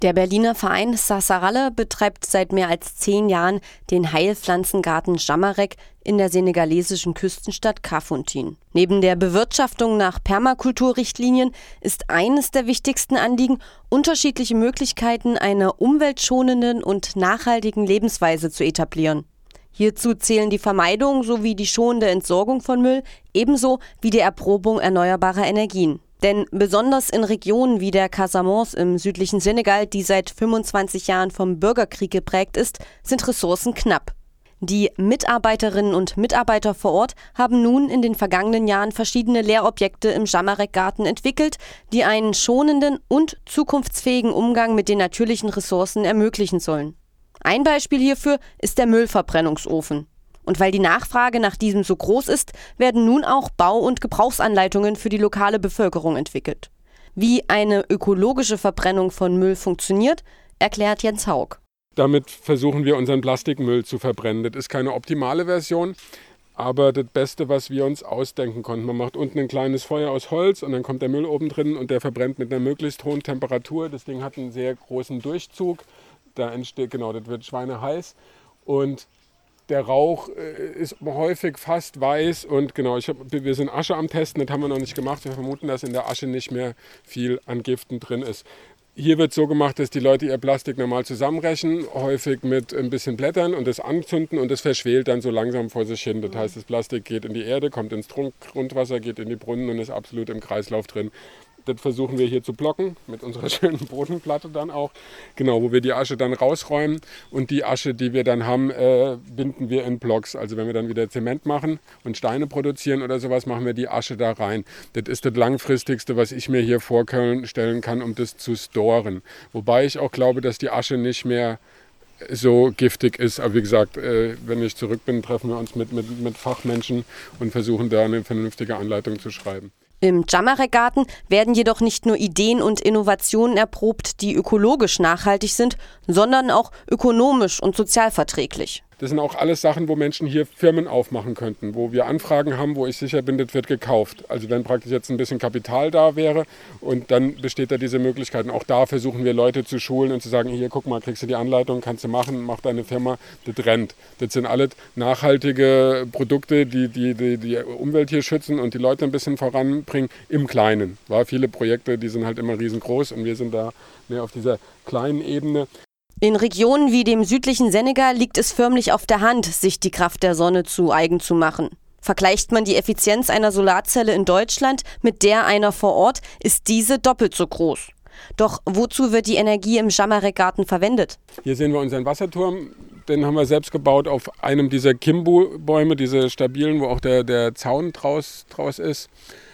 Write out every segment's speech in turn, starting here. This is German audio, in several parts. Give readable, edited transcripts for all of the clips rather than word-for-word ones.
Der Berliner Verein Sassaralla betreibt seit mehr als 10 Jahren den Heilpflanzengarten Jamarec in der senegalesischen Küstenstadt Kafountine. Neben der Bewirtschaftung nach Permakulturrichtlinien ist eines der wichtigsten Anliegen, unterschiedliche Möglichkeiten einer umweltschonenden und nachhaltigen Lebensweise zu etablieren. Hierzu zählen die Vermeidung sowie die schonende Entsorgung von Müll, ebenso wie die Erprobung erneuerbarer Energien. Denn besonders in Regionen wie der Casamance im südlichen Senegal, die seit 25 Jahren vom Bürgerkrieg geprägt ist, sind Ressourcen knapp. Die Mitarbeiterinnen und Mitarbeiter vor Ort haben nun in den vergangenen Jahren verschiedene Lehrobjekte im Jamarec-Garten entwickelt, die einen schonenden und zukunftsfähigen Umgang mit den natürlichen Ressourcen ermöglichen sollen. Ein Beispiel hierfür ist der Müllverbrennungsofen. Und weil die Nachfrage nach diesem so groß ist, werden nun auch Bau- und Gebrauchsanleitungen für die lokale Bevölkerung entwickelt. Wie eine ökologische Verbrennung von Müll funktioniert, erklärt Jens Haug. Damit versuchen wir unseren Plastikmüll zu verbrennen. Das ist keine optimale Version, aber das Beste, was wir uns ausdenken konnten. Man macht unten ein kleines Feuer aus Holz und dann kommt der Müll oben drin und der verbrennt mit einer möglichst hohen Temperatur. Das Ding hat einen sehr großen Durchzug. Da entsteht, das wird schweineheiß und der Rauch ist häufig fast weiß und wir sind Asche am Testen, das haben wir noch nicht gemacht. Wir vermuten, dass in der Asche nicht mehr viel an Giften drin ist. Hier wird so gemacht, dass die Leute ihr Plastik normal zusammenrechen, häufig mit ein bisschen Blättern und das anzünden und das verschwelt dann so langsam vor sich hin. Das heißt, das Plastik geht in die Erde, kommt ins Grundwasser, geht in die Brunnen und ist absolut im Kreislauf drin. Das versuchen wir hier zu blocken, mit unserer schönen Bodenplatte dann auch, wo wir die Asche dann rausräumen und die Asche, die wir dann haben, binden wir in Blocks. Also wenn wir dann wieder Zement machen und Steine produzieren oder sowas, machen wir die Asche da rein. Das ist das Langfristigste, was ich mir hier vorstellen kann, um das zu storen. Wobei ich auch glaube, dass die Asche nicht mehr so giftig ist. Aber wie gesagt, wenn ich zurück bin, treffen wir uns mit Fachmenschen und versuchen da eine vernünftige Anleitung zu schreiben. Im Jamarec-Garten werden jedoch nicht nur Ideen und Innovationen erprobt, die ökologisch nachhaltig sind, sondern auch ökonomisch und sozialverträglich. Das sind auch alles Sachen, wo Menschen hier Firmen aufmachen könnten, wo wir Anfragen haben, wo ich sicher bin, das wird gekauft. Also wenn praktisch jetzt ein bisschen Kapital da wäre und dann besteht da diese Möglichkeit. Und auch da versuchen wir Leute zu schulen und zu sagen, hier guck mal, kriegst du die Anleitung, kannst du machen, mach deine Firma, das rennt. Das sind alles nachhaltige Produkte, die Umwelt hier schützen und die Leute ein bisschen voranbringen im Kleinen. Viele Projekte, die sind halt immer riesengroß und wir sind da mehr auf dieser kleinen Ebene. In Regionen wie dem südlichen Senegal liegt es förmlich auf der Hand, sich die Kraft der Sonne zu eigen zu machen. Vergleicht man die Effizienz einer Solarzelle in Deutschland mit der einer vor Ort, ist diese doppelt so groß. Doch wozu wird die Energie im Jamarec-Garten verwendet? Hier sehen wir unseren Wasserturm. Den haben wir selbst gebaut auf einem dieser Kimbu-Bäume, diese stabilen, wo auch der Zaun draus ist.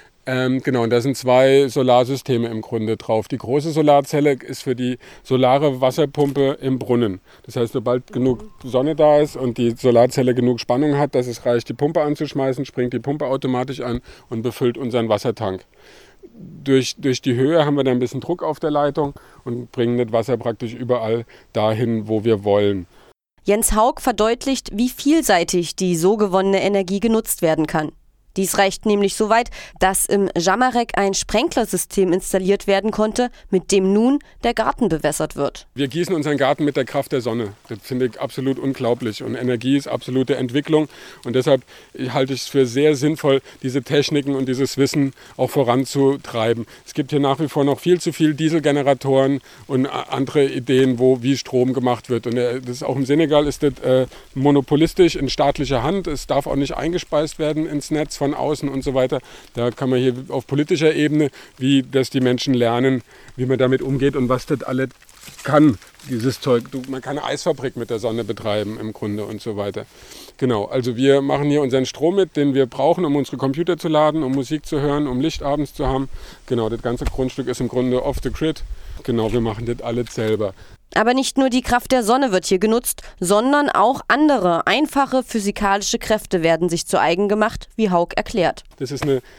Und da sind 2 Solarsysteme im Grunde drauf. Die große Solarzelle ist für die solare Wasserpumpe im Brunnen. Das heißt, sobald genug Sonne da ist und die Solarzelle genug Spannung hat, dass es reicht, die Pumpe anzuschmeißen, springt die Pumpe automatisch an und befüllt unseren Wassertank. Durch die Höhe haben wir dann ein bisschen Druck auf der Leitung und bringen das Wasser praktisch überall dahin, wo wir wollen. Jens Haug verdeutlicht, wie vielseitig die so gewonnene Energie genutzt werden kann. Dies reicht nämlich so weit, dass im Jamarec ein Sprenklersystem installiert werden konnte, mit dem nun der Garten bewässert wird. Wir gießen unseren Garten mit der Kraft der Sonne. Das finde ich absolut unglaublich. Und Energie ist absolute Entwicklung. Und deshalb halte ich es für sehr sinnvoll, diese Techniken und dieses Wissen auch voranzutreiben. Es gibt hier nach wie vor noch viel zu viel Dieselgeneratoren und andere Ideen, wie Strom gemacht wird. Und das ist auch im Senegal ist das monopolistisch in staatlicher Hand. Es darf auch nicht eingespeist werden ins Netz von außen und so weiter. Da kann man hier auf politischer Ebene, wie das die Menschen lernen, wie man damit umgeht und was das alles kann, dieses Zeug. Man kann eine Eisfabrik mit der Sonne betreiben im Grunde und so weiter. Also wir machen hier unseren Strom mit, den wir brauchen, um unsere Computer zu laden, um Musik zu hören, um Licht abends zu haben. Das ganze Grundstück ist im Grunde off the grid. Wir machen das alles selber. Aber nicht nur die Kraft der Sonne wird hier genutzt, sondern auch andere, einfache physikalische Kräfte werden sich zu eigen gemacht, wie Haug erklärt. Das ist ein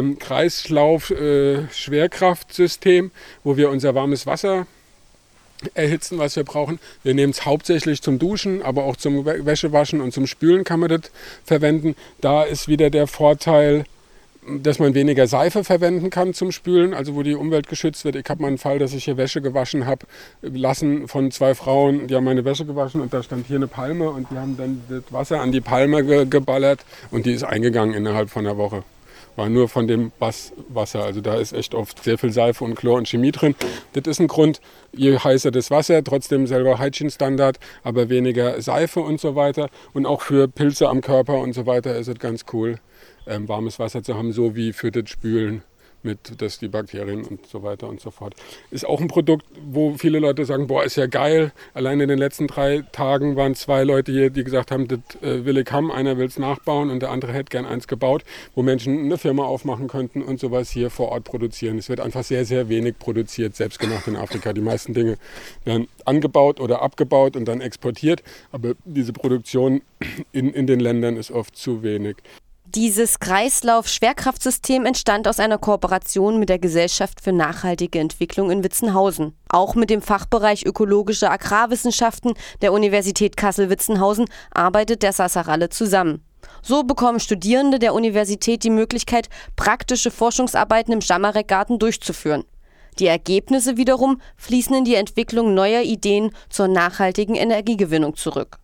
Kreislauf-Schwerkraftsystem, wo wir unser warmes Wasser erhitzen, was wir brauchen. Wir nehmen es hauptsächlich zum Duschen, aber auch zum Wäschewaschen und zum Spülen kann man das verwenden. Da ist wieder der Vorteil, dass man weniger Seife verwenden kann zum Spülen, also wo die Umwelt geschützt wird. Ich habe mal einen Fall, dass ich hier Wäsche gewaschen habe lassen von 2 Frauen, die haben meine Wäsche gewaschen und da stand hier eine Palme und die haben dann das Wasser an die Palme geballert und die ist eingegangen innerhalb von einer Woche. War nur von dem Wasser, also da ist echt oft sehr viel Seife und Chlor und Chemie drin. Das ist ein Grund, je heißer das Wasser, trotzdem selber Hygiene-Standard, aber weniger Seife und so weiter. Und auch für Pilze am Körper und so weiter ist es ganz cool, warmes Wasser zu haben, so wie für das Spülen, dass die Bakterien und so weiter und so fort. Ist auch ein Produkt, wo viele Leute sagen, boah, ist ja geil. Allein in den letzten 3 Tagen waren 2 Leute hier, die gesagt haben, das will ich haben, einer will es nachbauen und der andere hätte gern eins gebaut, wo Menschen eine Firma aufmachen könnten und sowas hier vor Ort produzieren. Es wird einfach sehr, sehr wenig produziert, selbstgemacht in Afrika. Die meisten Dinge werden angebaut oder abgebaut und dann exportiert, aber diese Produktion in den Ländern ist oft zu wenig. Dieses Kreislauf-Schwerkraftsystem entstand aus einer Kooperation mit der Gesellschaft für nachhaltige Entwicklung in Witzenhausen. Auch mit dem Fachbereich Ökologische Agrarwissenschaften der Universität Kassel-Witzenhausen arbeitet der Sasaralle zusammen. So bekommen Studierende der Universität die Möglichkeit, praktische Forschungsarbeiten im Jammarek-Garten durchzuführen. Die Ergebnisse wiederum fließen in die Entwicklung neuer Ideen zur nachhaltigen Energiegewinnung zurück.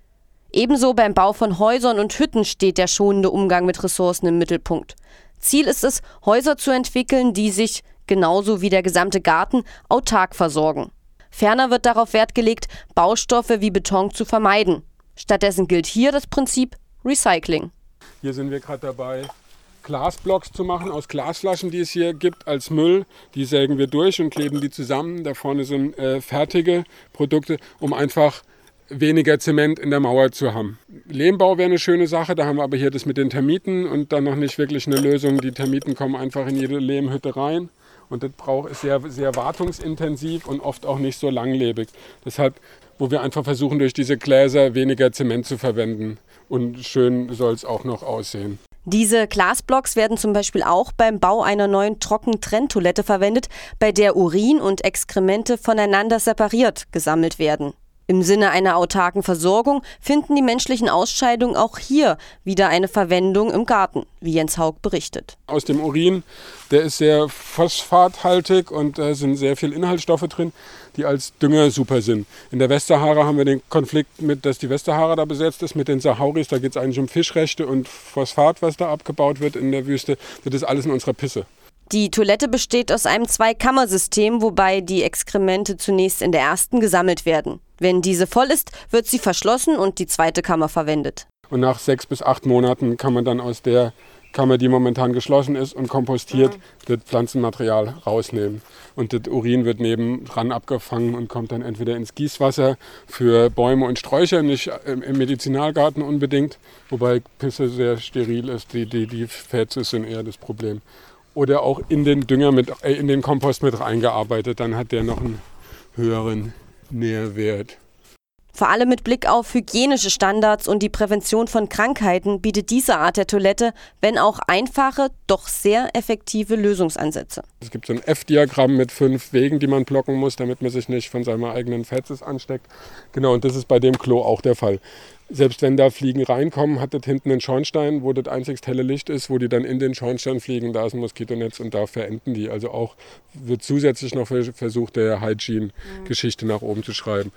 Ebenso beim Bau von Häusern und Hütten steht der schonende Umgang mit Ressourcen im Mittelpunkt. Ziel ist es, Häuser zu entwickeln, die sich, genauso wie der gesamte Garten, autark versorgen. Ferner wird darauf Wert gelegt, Baustoffe wie Beton zu vermeiden. Stattdessen gilt hier das Prinzip Recycling. Hier sind wir gerade dabei, Glasblocks zu machen aus Glasflaschen, die es hier gibt, als Müll. Die sägen wir durch und kleben die zusammen. Da vorne sind fertige Produkte, um einfach weniger Zement in der Mauer zu haben. Lehmbau wäre eine schöne Sache, da haben wir aber hier das mit den Termiten und dann noch nicht wirklich eine Lösung. Die Termiten kommen einfach in jede Lehmhütte rein und das ist sehr, sehr wartungsintensiv und oft auch nicht so langlebig. Deshalb, wo wir einfach versuchen, durch diese Gläser weniger Zement zu verwenden und schön soll es auch noch aussehen. Diese Glasblocks werden zum Beispiel auch beim Bau einer neuen Trockentrenntoilette verwendet, bei der Urin und Exkremente voneinander separiert gesammelt werden. Im Sinne einer autarken Versorgung finden die menschlichen Ausscheidungen auch hier wieder eine Verwendung im Garten, wie Jens Haug berichtet. Aus dem Urin, der ist sehr phosphathaltig und da sind sehr viele Inhaltsstoffe drin, die als Dünger super sind. In der Westsahara haben wir den Konflikt mit, dass die Westsahara da besetzt ist mit den Sahauris. Da geht es eigentlich um Fischrechte und Phosphat, was da abgebaut wird in der Wüste. Das ist alles in unserer Pisse. Die Toilette besteht aus einem Zweikammersystem, wobei die Exkremente zunächst in der ersten gesammelt werden. Wenn diese voll ist, wird sie verschlossen und die zweite Kammer verwendet. Und nach 6 bis 8 Monaten kann man dann aus der Kammer, die momentan geschlossen ist und kompostiert, das Pflanzenmaterial rausnehmen. Und das Urin wird nebendran abgefangen und kommt dann entweder ins Gießwasser für Bäume und Sträucher, nicht im Medizinalgarten unbedingt, wobei Pisse sehr steril ist. Die Fäze sind eher das Problem. Oder auch in den Dünger, in den Kompost mit reingearbeitet, dann hat der noch einen höheren Nährwert. Vor allem mit Blick auf hygienische Standards und die Prävention von Krankheiten bietet diese Art der Toilette, wenn auch einfache, doch sehr effektive Lösungsansätze. Es gibt so ein F-Diagramm mit 5 Wegen, die man blocken muss, damit man sich nicht von seinem eigenen Fetzes ansteckt. Genau, und das ist bei dem Klo auch der Fall. Selbst wenn da Fliegen reinkommen, hat das hinten einen Schornstein, wo das einzigst helle Licht ist, wo die dann in den Schornstein fliegen. Da ist ein Moskitonetz und da verenden die. Also auch wird zusätzlich noch versucht, der Hygiene-Geschichte nach oben zu schrauben.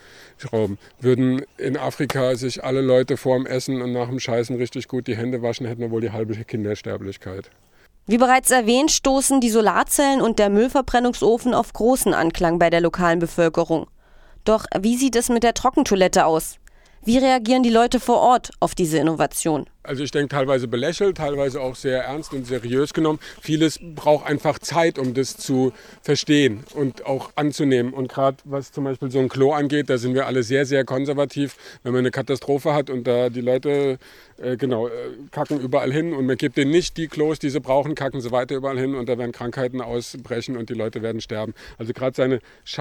Würden in Afrika sich alle Leute vor dem Essen und nach dem Scheißen richtig gut die Hände waschen, hätten wir wohl die halbe Kindersterblichkeit. Wie bereits erwähnt, stoßen die Solarzellen und der Müllverbrennungsofen auf großen Anklang bei der lokalen Bevölkerung. Doch wie sieht es mit der Trockentoilette aus? Wie reagieren die Leute vor Ort auf diese Innovation? Also ich denke, teilweise belächelt, teilweise auch sehr ernst und seriös genommen. Vieles braucht einfach Zeit, um das zu verstehen und auch anzunehmen. Und gerade was zum Beispiel so ein Klo angeht, da sind wir alle sehr, sehr konservativ. Wenn man eine Katastrophe hat und da die Leute kacken überall hin und man gibt denen nicht die Klos, die sie brauchen, kacken sie weiter überall hin und da werden Krankheiten ausbrechen und die Leute werden sterben. Also gerade seine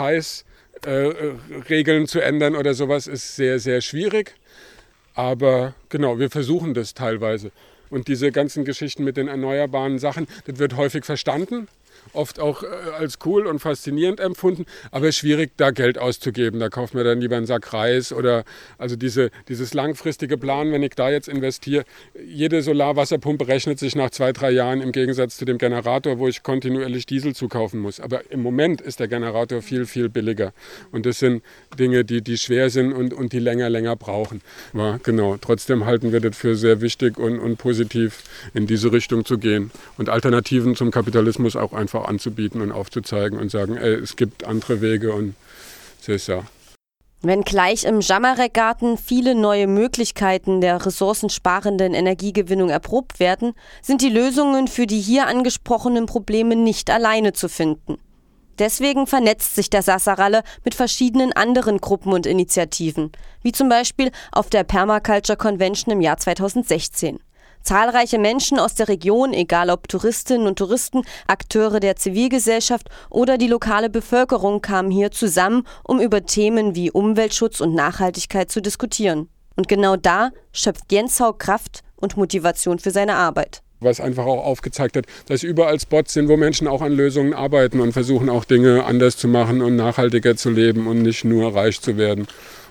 Regeln zu ändern oder sowas ist sehr, sehr schwierig. Aber genau, wir versuchen das teilweise. Und diese ganzen Geschichten mit den erneuerbaren Sachen, das wird häufig verstanden. oft auch als cool und faszinierend empfunden, aber schwierig, da Geld auszugeben. Da kauft man dann lieber einen Sack Reis oder also dieses langfristige Plan, wenn ich da jetzt investiere. Jede Solarwasserpumpe rechnet sich nach 2-3 Jahren im Gegensatz zu dem Generator, wo ich kontinuierlich Diesel zukaufen muss. Aber im Moment ist der Generator viel, viel billiger. Und das sind Dinge, die schwer sind und die länger brauchen. Ja, genau. Trotzdem halten wir das für sehr wichtig und positiv, in diese Richtung zu gehen und Alternativen zum Kapitalismus auch einfach anzubieten und aufzuzeigen und sagen, es gibt andere Wege und so ist ja. Wenngleich im Žamarek-Garten viele neue Möglichkeiten der ressourcensparenden Energiegewinnung erprobt werden, sind die Lösungen für die hier angesprochenen Probleme nicht alleine zu finden. Deswegen vernetzt sich der Sasaralle mit verschiedenen anderen Gruppen und Initiativen, wie zum Beispiel auf der Permaculture Convention im Jahr 2016. Zahlreiche Menschen aus der Region, egal ob Touristinnen und Touristen, Akteure der Zivilgesellschaft oder die lokale Bevölkerung, kamen hier zusammen, um über Themen wie Umweltschutz und Nachhaltigkeit zu diskutieren. Und genau da schöpft Jens Haug Kraft und Motivation für seine Arbeit. Was einfach auch aufgezeigt hat, dass überall Spots sind, wo Menschen auch an Lösungen arbeiten und versuchen auch Dinge anders zu machen und nachhaltiger zu leben und nicht nur reich zu werden.